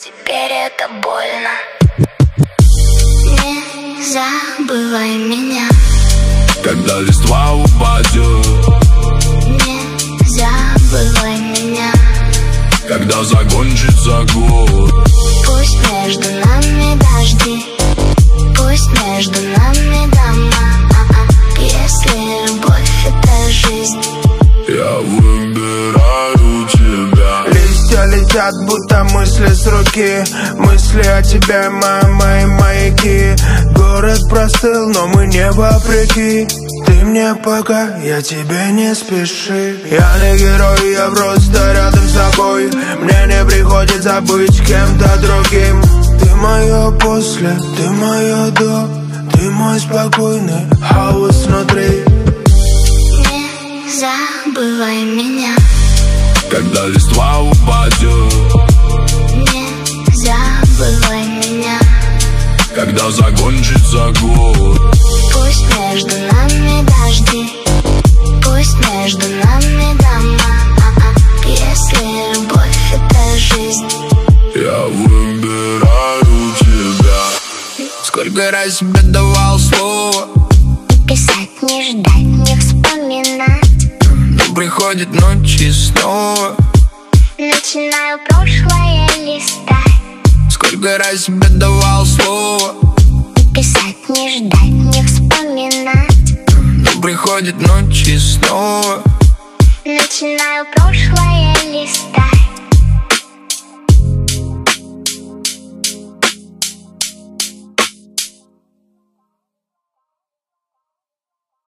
Теперь это больно. Не забывай меня, когда листва упадет. не забывай меня, когда закончится год. пусть между нами дожди, пусть между нами дома. Если любовь это жизнь, я выбираю тебя. Листья летят, будто мысли с руки. Мысли о тебе, мои маяки. Город простыл, но мы не вопреки. Ты мне пока, я тебе не спеши. Я не герой, я просто рядом с тобой. Мне не приходится быть кем-то другим. Ты мое после, ты мое до. Ты мой спокойный хаос внутри. не забывай меня, когда листва упадет. не забывай меня, когда закончится год. пусть между нами дожди, пусть между нами дома. Если любовь это жизнь, я выбираю тебя. Сколько раз тебе давал слово, писать, не ждать, не вспоминать. но приходит ночь и снова. Начинаю прошлое листать. Сколько раз тебе давал слово, Писать, не ждать, не вспоминать. но приходит ночь и снова. Начинаю прошлое